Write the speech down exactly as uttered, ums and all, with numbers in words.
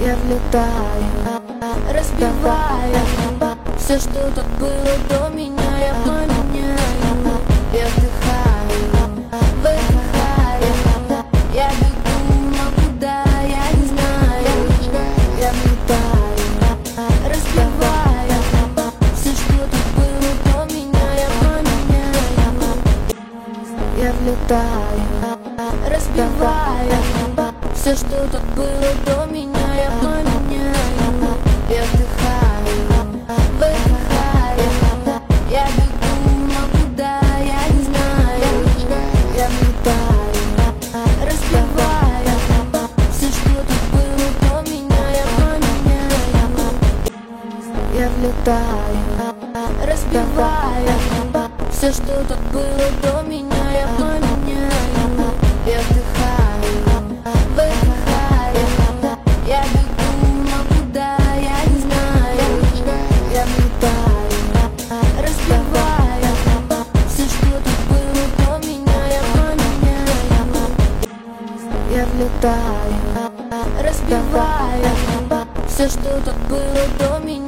Я влетаю, разбивая все, что тут было до меня, я поменяю. Я вдыхаю, выдыхаю, я бегу, но куда, я не знаю. Я влетаю, разбивая все, что тут было до меня, я поменяю. Я влетаю, разбивая все, что тут было до меня, я поменяю. Я вдыхаю, выдыхаю, я бегу, но куда, я не знаю. Я влетаю, разбивая все, что тут было до меня, я поменяю. Я влетаю, разбивая все, что тут было до меня, я поменяю. Я вдыхаю, выдыхаю, я бегу, но куда, я не знаю. Я влетаю, разбивая все, что тут было до меня, я поменяю. Я влетаю, разбивая все, что тут было до меня.